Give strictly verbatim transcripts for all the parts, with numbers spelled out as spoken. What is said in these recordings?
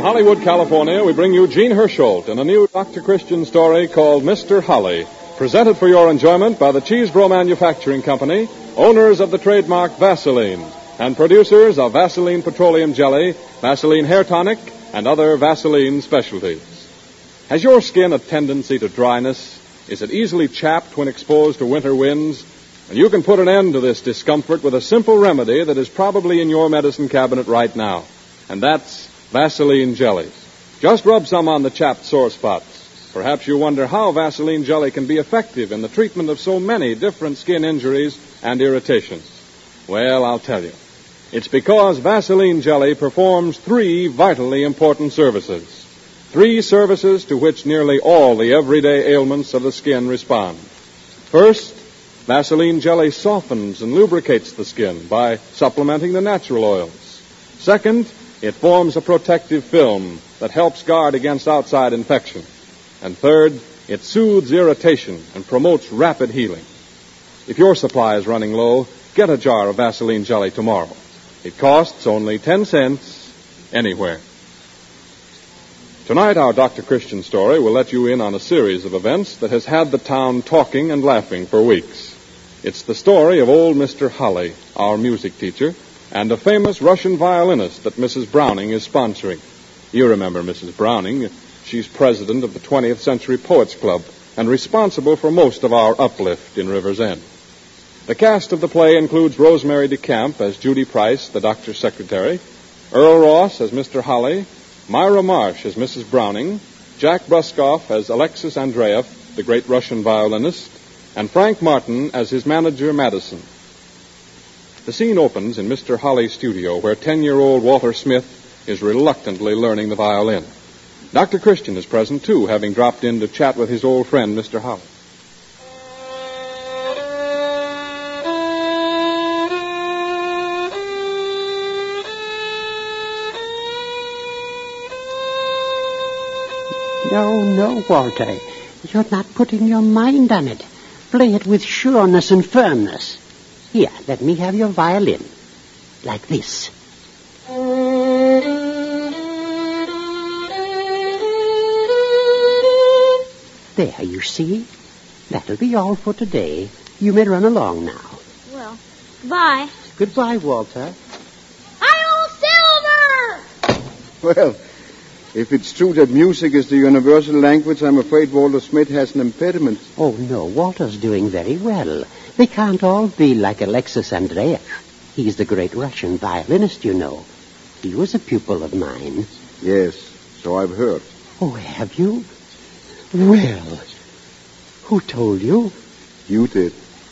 Hollywood, California, we bring you Gene Hersholt in a new Doctor Christian story called Mister Holly, presented for your enjoyment by the Cheesebro Manufacturing Company, owners of the trademark Vaseline, and producers of Vaseline Petroleum Jelly, Vaseline Hair Tonic, and other Vaseline specialties. Has your skin a tendency to dryness? Is it easily chapped when exposed to winter winds? And you can put an end to this discomfort with a simple remedy that is probably in your medicine cabinet right now, and that's Vaseline Jellies. Just rub some on the chapped sore spots. Perhaps you wonder how Vaseline Jelly can be effective in the treatment of so many different skin injuries and irritations. Well, I'll tell you. It's because Vaseline Jelly performs three vitally important services. Three services to which nearly all the everyday ailments of the skin respond. First, Vaseline Jelly softens and lubricates the skin by supplementing the natural oils. Second, it forms a protective film that helps guard against outside infection. And third, it soothes irritation and promotes rapid healing. If your supply is running low, get a jar of Vaseline Jelly tomorrow. It costs only ten cents anywhere. Tonight, our Doctor Christian story will let you in on a series of events that has had the town talking and laughing for weeks. It's the story of old Mister Holly, our music teacher, and a famous Russian violinist that Missus Browning is sponsoring. You remember Missus Browning. She's president of the twentieth Century Poets Club and responsible for most of our uplift in River's End. The cast of the play includes Rosemary DeCamp as Judy Price, the doctor's secretary, Earl Ross as Mister Holly, Myra Marsh as Missus Browning, Jack Bruskoff as Alexis Andreev, the great Russian violinist, and Frank Martin as his manager, Madison. The scene opens in Mister Holly's studio, where ten-year-old Walter Smith is reluctantly learning the violin. Doctor Christian is present, too, having dropped in to chat with his old friend, Mister Holly. No, no, Walter. You're not putting your mind on it. Play it with sureness and firmness. Here, let me have your violin. Like this. There, you see? That'll be all for today. You may run along now. Well, goodbye. Goodbye, Walter. Hi-yo, Silver! Well, if it's true that music is the universal language, I'm afraid Walter Smith has an impediment. Oh, no, Walter's doing very well. They can't all be like Alexis Andreev. He's the great Russian violinist, you know. He was a pupil of mine. Yes, so I've heard. Oh, have you? Well, who told you? You did.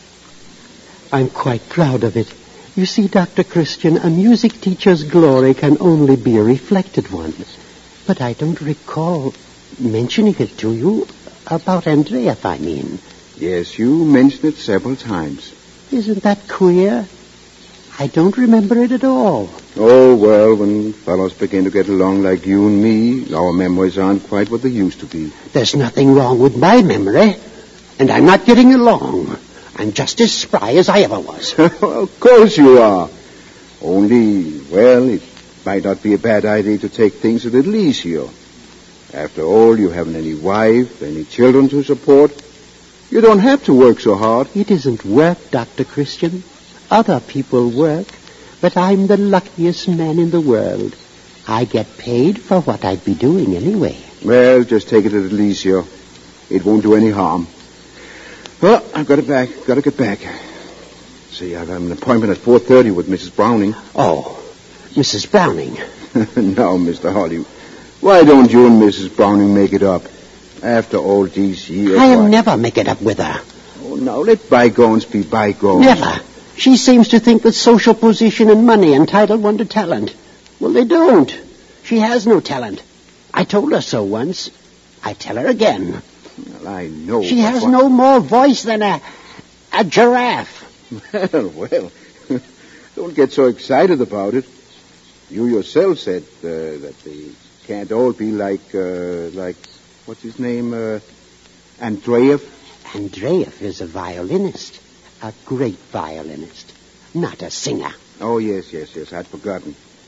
I'm quite proud of it. You see, Doctor Christian, a music teacher's glory can only be a reflected one. But I don't recall mentioning it to you. About Andreev, I mean. Yes, you mentioned it several times. Isn't that queer? I don't remember it at all. Oh, well, when fellows begin to get along like you and me, our memories aren't quite what they used to be. There's nothing wrong with my memory, and I'm not getting along. I'm just as spry as I ever was. Of course you are. Only, well, it might not be a bad idea to take things a little easier. After all, you haven't any wife, any children to support. You don't have to work so hard. It isn't work, Doctor Christian. Other people work, but I'm the luckiest man in the world. I get paid for what I'd be doing anyway. Well, just take it a little easier. It won't do any harm. Well, I've got it back. Got to get back. See, I've an appointment at four thirty with Missus Browning. Oh, Missus Browning. No, Mister Holly. Why don't you and Missus Browning make it up? After all these years... I'll why... never make it up with her. Oh, now, let bygones be bygones. Never. She seems to think that social position and money entitle one to talent. Well, they don't. She has no talent. I told her so once. I tell her again. Well, I know. She has what... no more voice than a, a giraffe. Well, well, don't get so excited about it. You yourself said uh, that they can't all be like, uh, like, what's his name, uh, Andreev? Andreev is a violinist, a great violinist, not a singer. Oh, yes, yes, yes, I'd forgotten.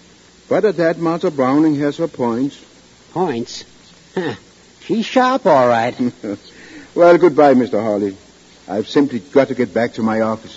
But at that, Martha Browning has her points. Points? Huh. She's sharp, all right. Well, goodbye, Mister Hawley. I've simply got to get back to my office.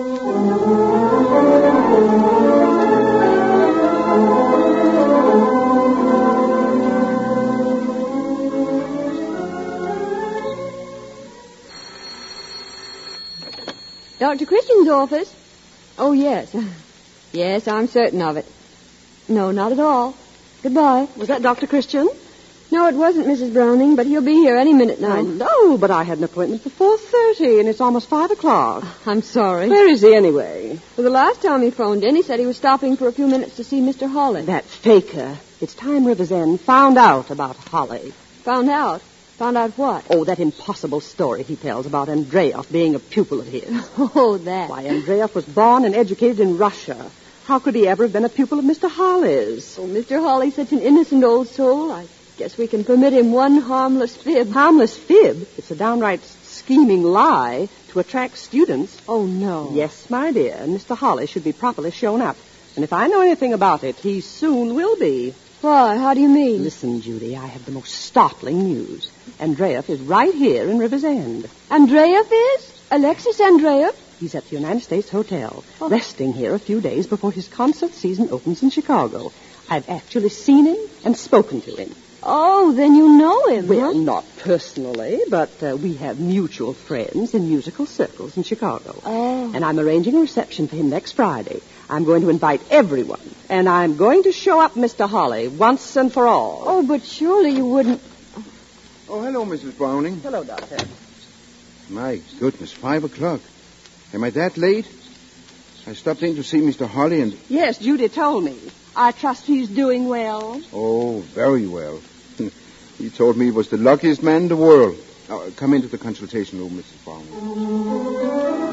Doctor Christian's office? Oh, yes. Yes, I'm certain of it. No, not at all. Goodbye. Was that Doctor Christian? No, it wasn't Missus Browning, but he'll be here any minute now. I know, but I had an appointment for four thirty, and it's almost five o'clock. I'm sorry. Where is he anyway? For the last time he phoned in, he said he was stopping for a few minutes to see Mister Hawley. That faker. It's time Rivers End found out about Holly. Found out? Found out what? Oh, that impossible story he tells about Andreev being a pupil of his. Oh, that. Why, Andreev was born and educated in Russia. How could he ever have been a pupil of Mister Hawley's? Oh, Mister Hawley's such an innocent old soul. I guess we can permit him one harmless fib. Harmless fib? It's a downright scheming lie to attract students. Oh, no. Yes, my dear. And Mister Hawley should be properly shown up. And if I know anything about it, he soon will be. Why? How do you mean? Listen, Judy, I have the most startling news. Andreev is right here in Rivers End. Andreev is? Alexis Andreev? He's at the United States Hotel, oh. resting here a few days before his concert season opens in Chicago. I've actually seen him and spoken to him. Oh, then you know him, Well, huh? not personally, but uh, we have mutual friends in musical circles in Chicago. Oh. And I'm arranging a reception for him next Friday. I'm going to invite everyone, and I'm going to show up Mister Hawley once and for all. Oh, but surely you wouldn't... Oh, hello, Missus Browning. Hello, Doctor. My goodness, five o'clock. Am I that late? I stopped in to see Mister Hawley and... Yes, Judy told me. I trust he's doing well. Oh, very well. He told me he was the luckiest man in the world. Now, come into the consultation room, Missus Browning.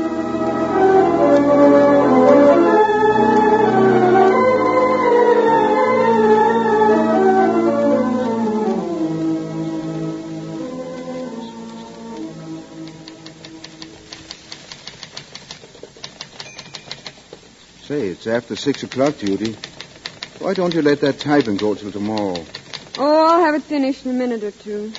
Say, it's after six o'clock, Judy. Why don't you let that typing go till tomorrow? Oh, I'll have it finished in a minute or two.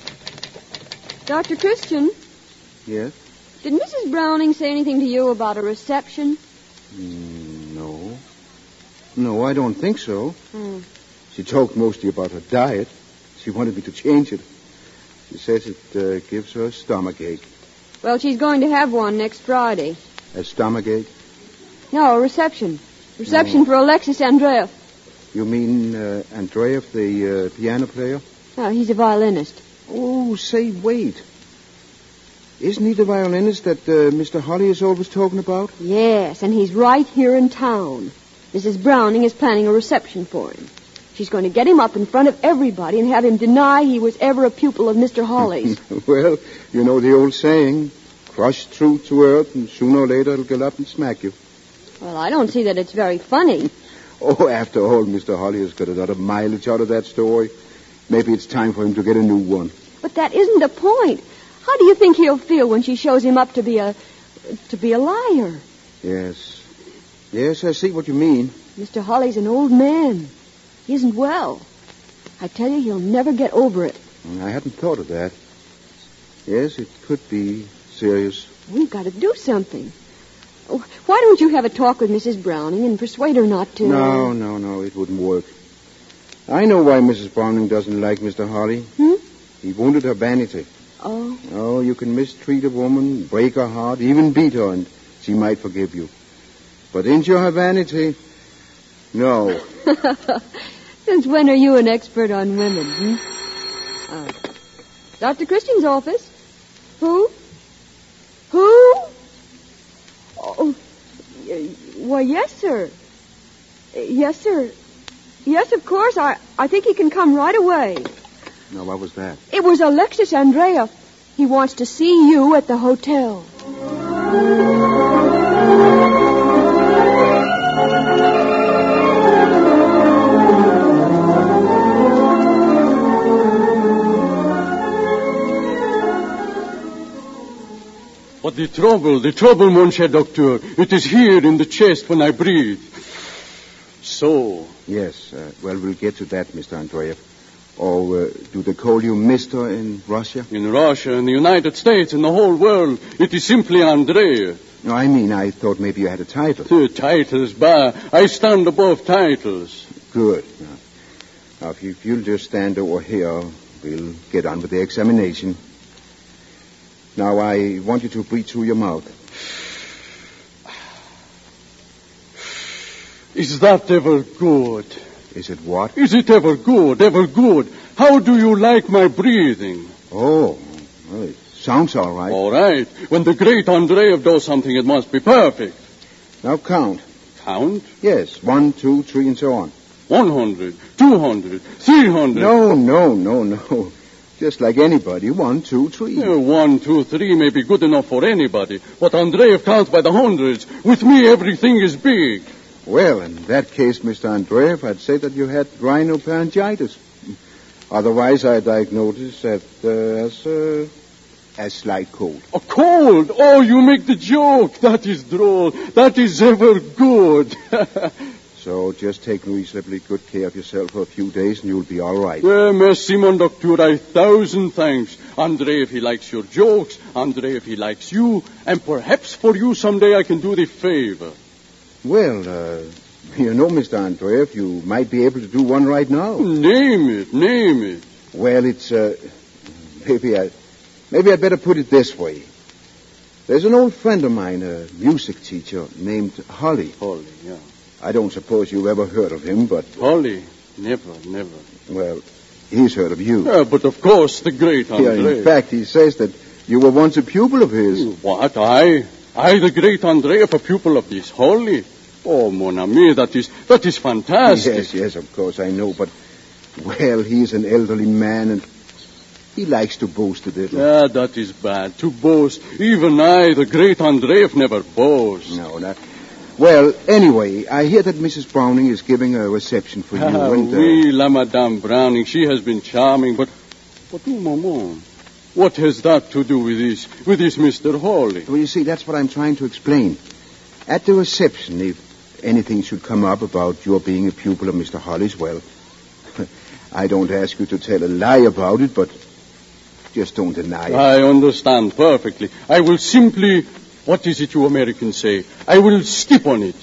Doctor Christian? Yes? Did Missus Browning say anything to you about a reception? Mm, no. No, I don't think so. Hmm. She talked mostly about her diet. She wanted me to change it. She says it uh, gives her a stomachache. Well, she's going to have one next Friday. A stomachache? No, a reception. Reception No. for Alexis Andreev. You mean uh, Andreev, the uh, piano player? No, he's a violinist. Oh, say, wait. Isn't he the violinist that uh, Mister Hawley is always talking about? Yes, and he's right here in town. Missus Browning is planning a reception for him. She's going to get him up in front of everybody and have him deny he was ever a pupil of Mister Hawley's. Well, you know the old saying, crush truth to earth, and sooner or later it'll get up and smack you. Well, I don't see that it's very funny. Oh, after all, Mister Hawley has got a lot of mileage out of that story. Maybe it's time for him to get a new one. But that isn't the point. How do you think he'll feel when she shows him up to be a to be a liar? Yes. Yes, I see what you mean. Mister Hawley's an old man. He isn't well. I tell you, he'll never get over it. I hadn't thought of that. Yes, it could be serious. We've got to do something. Oh, why don't you have a talk with Missus Browning and persuade her not to... No, no, no, it wouldn't work. I know why Missus Browning doesn't like Mister Hawley. Hmm? He wounded her vanity. Oh. Oh, you can mistreat a woman, break her heart, even beat her, and she might forgive you. But injure her vanity? No. Since when are you an expert on women, hmm? Uh, Doctor Christian's office? Who? Who? Oh, y- why, yes, sir. Yes, sir. Yes, of course. I, I think he can come right away. Now, what was that? It was Alexis Andreev. He wants to see you at the hotel. But the trouble, the trouble, Monsieur Doctor, it is here in the chest when I breathe. so? Yes, uh, well, we'll get to that, Mister Andreev. Or uh, do they call you Mister in Russia? In Russia, in the United States, in the whole world, it is simply Andreev. No, I mean, I thought maybe you had a title. The titles, bah, I stand above titles. Good. Now, now if, you, if you'll just stand over here, we'll get on with the examination. Now, I want you to breathe through your mouth. Is that ever good? Is it what? Is it ever good, ever good? How do you like my breathing? Oh, well, it sounds all right. All right. When the great Andreev does something, it must be perfect. Now count. Count? Yes, one, two, three, and so on. One hundred, two hundred, three hundred. No, no, no, no. Just like anybody. One, two, three. Yeah, one, two, three may be good enough for anybody, but Andreev counts by the hundreds. With me, everything is big. Well, in that case, Mister Andreev, I'd say that you had rhinopharyngitis. Otherwise, I diagnosed that uh, as uh, a slight cold. A cold? Oh, you make the joke. That is droll. That is ever good. So just take reasonably good care of yourself for a few days, and you'll be all right. Well, merci, mon docteur. A thousand thanks. Andreev, he likes your jokes. Andreev, he likes you. And perhaps for you someday I can do the favor. Well, uh, you know, Mister Andreev, you might be able to do one right now. Name it, name it. Well, it's, uh, maybe I, maybe I'd better put it this way. There's an old friend of mine, a music teacher, named Holly. Holly, yeah. I don't suppose you've ever heard of him, but... Holly? Never, never. Well, he's heard of you. Yeah, but of course, the great Andreev. Yeah, in fact, he says that you were once a pupil of his. What, I? I, the great Andreev, a pupil of this Holly? Oh, mon ami, that is, that is fantastic. Yes, yes, of course, I know, but, well, he's an elderly man, and he likes to boast a little. Ah, that is bad, to boast. Even I, the great Andreev, never boast. No, not... Well, anyway, I hear that Missus Browning is giving a reception for you. Ah, and, uh... oui, la Madame Browning, she has been charming, but, but, oh, maman, what has that to do with this, with this Mister Holly? Well, you see, that's what I'm trying to explain. At the reception, if anything should come up about your being a pupil of Mister Holly's, well, I don't ask you to tell a lie about it, but just don't deny it. I understand perfectly. I will simply, what is it you Americans say? I will skip on it.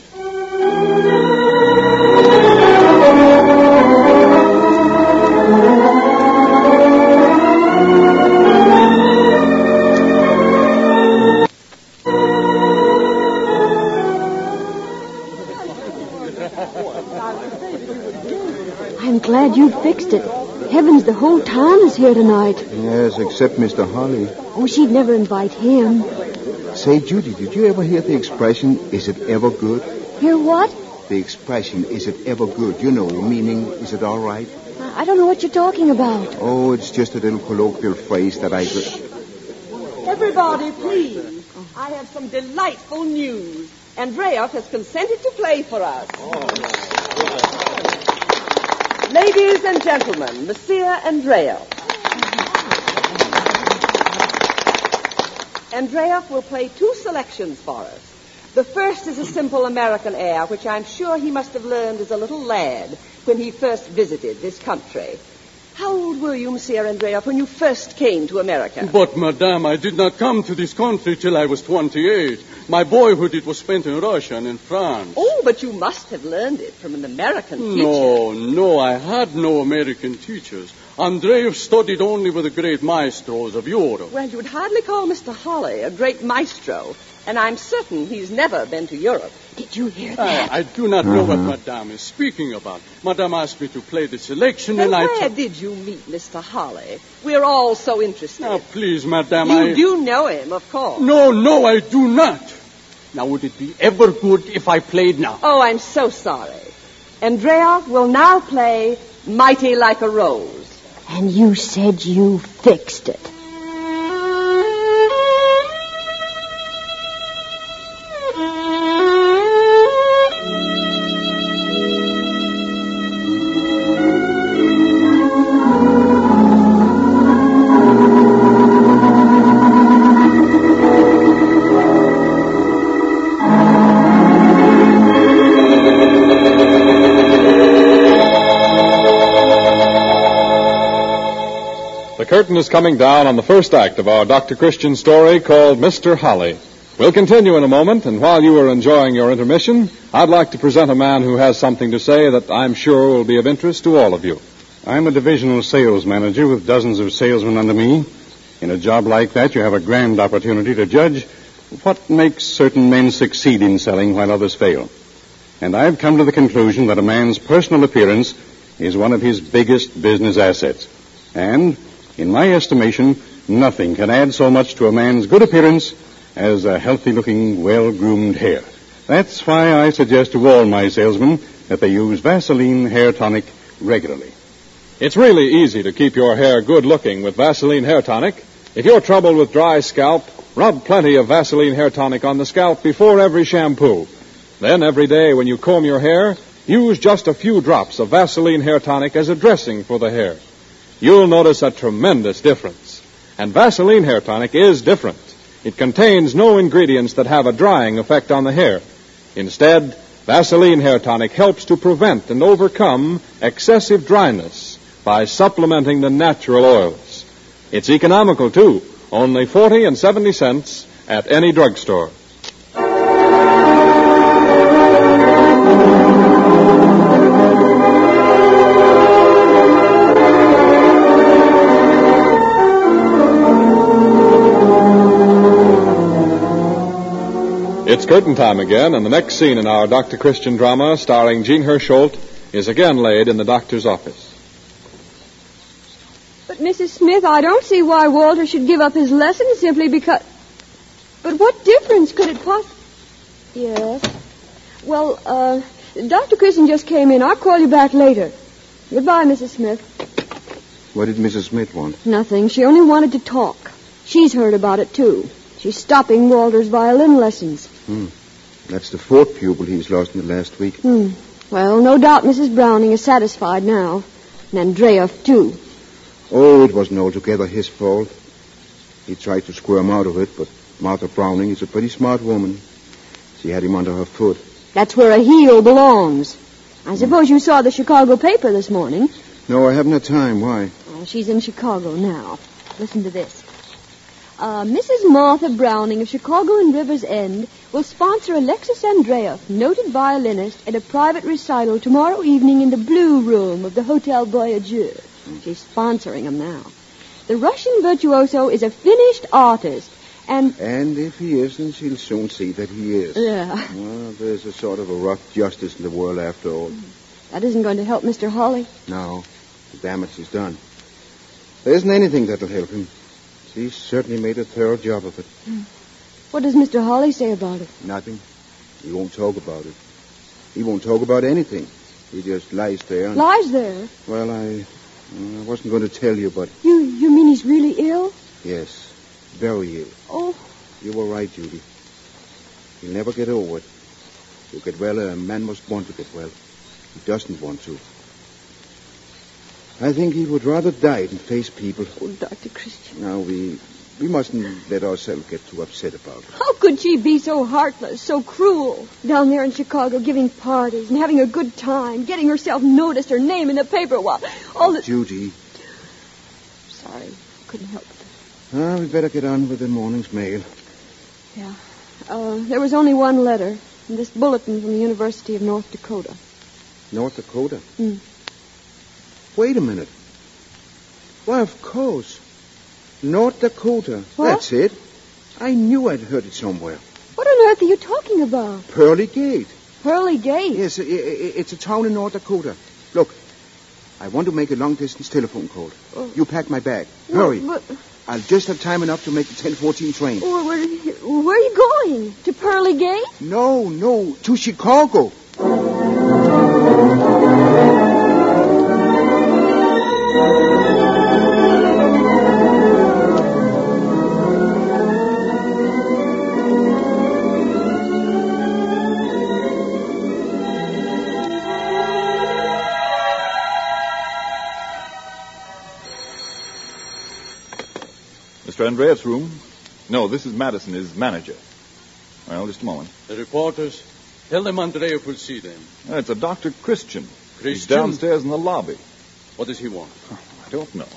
I'm glad you fixed it. Heavens, the whole town is here tonight. Yes, except Mister Holly. Oh, she'd never invite him. Say, Judy, did you ever hear the expression, is it ever good? Hear what? The expression, is it ever good? You know, meaning, is it all right? I don't know what you're talking about. Oh, it's just a little colloquial phrase that I... Everybody, please. I have some delightful news. Andreev has consented to play for us. Ladies and gentlemen, Monsieur Andreev. Andreev will play two selections for us. The first is a simple American air, which I'm sure he must have learned as a little lad when he first visited this country. How old were you, Monsieur Andreev, when you first came to America? But, Madame, I did not come to this country till I was twenty-eight. My boyhood, it was spent in Russia and in France. Oh, but you must have learned it from an American teacher. No, no, I had no American teachers. Andreev studied only with the great maestros of Europe. Well, you would hardly call Mister Holly a great maestro, and I'm certain he's never been to Europe. Did you hear that? I, I do not know what Madame is speaking about. Madame asked me to play the selection, and, and I... where t- did you meet Mister Holly? We're all so interested. Now, please, Madame, you I... do know him, of course. No, no, I do not. Now, would it be ever good if I played now? Oh, I'm so sorry. Andreev will now play Mighty Like a Rose. And you said you fixed it. the curtain is coming down on the first act of our Doctor Christian story called Mister Holly. We'll continue in a moment, and while you are enjoying your intermission, I'd like to present a man who has something to say that I'm sure will be of interest to all of you. I'm a divisional sales manager with dozens of salesmen under me. In a job like that, you have a grand opportunity to judge what makes certain men succeed in selling while others fail. And I've come to the conclusion that a man's personal appearance is one of his biggest business assets. And, in my estimation, nothing can add so much to a man's good appearance as a healthy-looking, well-groomed hair. That's why I suggest to all my salesmen that they use Vaseline Hair Tonic regularly. It's really easy to keep your hair good-looking with Vaseline Hair Tonic. If you're troubled with dry scalp, rub plenty of Vaseline Hair Tonic on the scalp before every shampoo. Then every day when you comb your hair, use just a few drops of Vaseline Hair Tonic as a dressing for the hair. You'll notice a tremendous difference. And Vaseline Hair Tonic is different. It contains no ingredients that have a drying effect on the hair. Instead, Vaseline Hair Tonic helps to prevent and overcome excessive dryness by supplementing the natural oils. It's economical, too, only forty and seventy cents at any drugstore. It's curtain time again, and the next scene in our Doctor Christian drama, starring Jean Hersholt, is again laid in the doctor's office. But, Missus Smith, I don't see why Walter should give up his lessons simply because... But what difference could it possibly... Yes. Well, uh, Doctor Christian just came in. I'll call you back later. Goodbye, Missus Smith. What did Missus Smith want? Nothing. She only wanted to talk. She's heard about it, too. She's stopping Walter's violin lessons. Hmm. That's the fourth pupil he's lost in the last week. Hmm. Well, no doubt Missus Browning is satisfied now. And Andreev, too. Oh, it wasn't altogether his fault. He tried to squirm out of it, but Martha Browning is a pretty smart woman. She had him under her foot. That's where a heel belongs. I suppose you saw the Chicago paper this morning. No, I haven't had time. Why? Oh, she's in Chicago now. Listen to this. Uh, Missus Martha Browning of Chicago and River's End will sponsor Alexis Andreev, noted violinist, at a private recital tomorrow evening in the Blue Room of the Hotel Voyageur. She's sponsoring him now. The Russian virtuoso is a finished artist, and... And if he isn't, she'll soon see that he is. Yeah. Well, there's a sort of a rough justice in the world after all. That isn't going to help Mister Holly. No. The damage is done. There isn't anything that'll help him. She certainly made a thorough job of it. What does Mister Holly say about it? Nothing. He won't talk about it. He won't talk about anything. He just lies there. And... Lies there? Well, I... I wasn't going to tell you, but... You you mean he's really ill? Yes. Very ill. Oh. You were right, Judy. He'll never get over it. To get well, a man must want to get well. He doesn't want to. I think he would rather die than face people. Oh, Doctor Christian. Now, we we mustn't let ourselves get too upset about it. How could she be so heartless, so cruel? Down there in Chicago, giving parties and having a good time, getting herself noticed, her name in the paper while all the... Judy. Sorry, couldn't help it. Ah, we'd better get on with the morning's mail. Yeah. Uh, there was only one letter. This bulletin from the University of North Dakota. North Dakota? Hmm. Wait a minute. Why, of course. North Dakota. What? That's it. I knew I'd heard it somewhere. What on earth are you talking about? Pearly Gate. Pearly Gate? Yes, it's a town in North Dakota. Look, I want to make a long-distance telephone call. Oh. You pack my bag. Hurry. But... I'll just have time enough to make the ten fourteen train. Where, where, where are you going? To Pearly Gate? No, no, to Chicago. Mister Andreev's room? No, this is Madison, his manager. Well, just a moment. The reporters, tell them Andreev will see them. Uh, it's a Doctor Christian. Christian? He's downstairs in the lobby. What does he want? I don't know.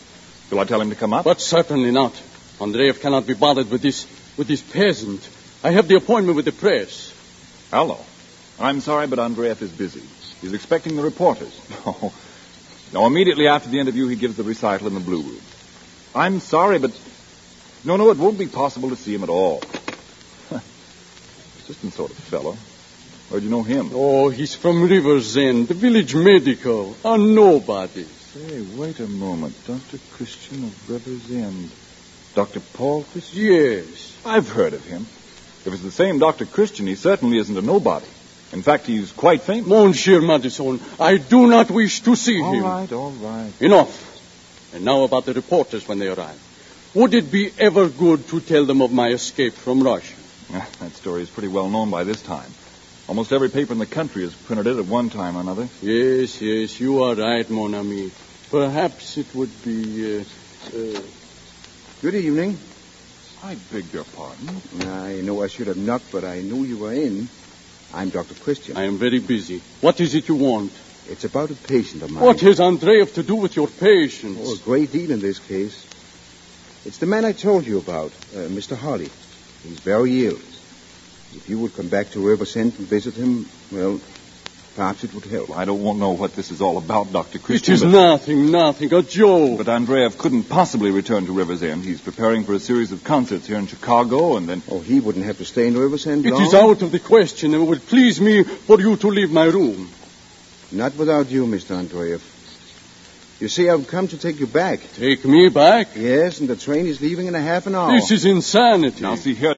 Shall I tell him to come up? But certainly not. Andreev cannot be bothered with this, with this peasant. I have the appointment with the press. Hello. I'm sorry, but Andreev is busy. He's expecting the reporters. No. No, immediately after the interview, he gives the recital in the Blue Room. I'm sorry, but... No, no, it won't be possible to see him at all. Persistent sort of fellow. Where'd you know him? Oh, he's from River's End, the village medical. A nobody. Say, wait a moment. Doctor Christian of River's End. Doctor Paul Christian? Yes. I've heard of him. If it's the same Doctor Christian, he certainly isn't a nobody. In fact, he's quite famous. Monsieur Madison, I do not wish to see all him. All right, all right. Enough. And now about the reporters when they arrive. Would it be ever good to tell them of my escape from Russia? That story is pretty well known by this time. Almost every paper in the country has printed it at one time or another. Yes, yes, you are right, mon ami. Perhaps it would be... Uh, uh... Good evening. I beg your pardon. I know I should have knocked, but I knew you were in. I'm Doctor Christian. I am very busy. What is it you want? It's about a patient of mine. What has Andreev to do with your patients? Oh, a great deal in this case. It's the man I told you about, uh, Mister Holly. He's very ill. If you would come back to Riversend and visit him, well, perhaps it would help. I don't know what this is all about, Doctor Christian. It is but... nothing, nothing, a joke. But Andreev couldn't possibly return to River's End. He's preparing for a series of concerts here in Chicago, and then... Oh, he wouldn't have to stay in Riversend It long? is out of the question, and it would please me for you to leave my room. Not without you, Mister Andreev. You see, I've come to take you back. Take me back? Yes, and the train is leaving in a half an hour. This is insanity. Now, see here...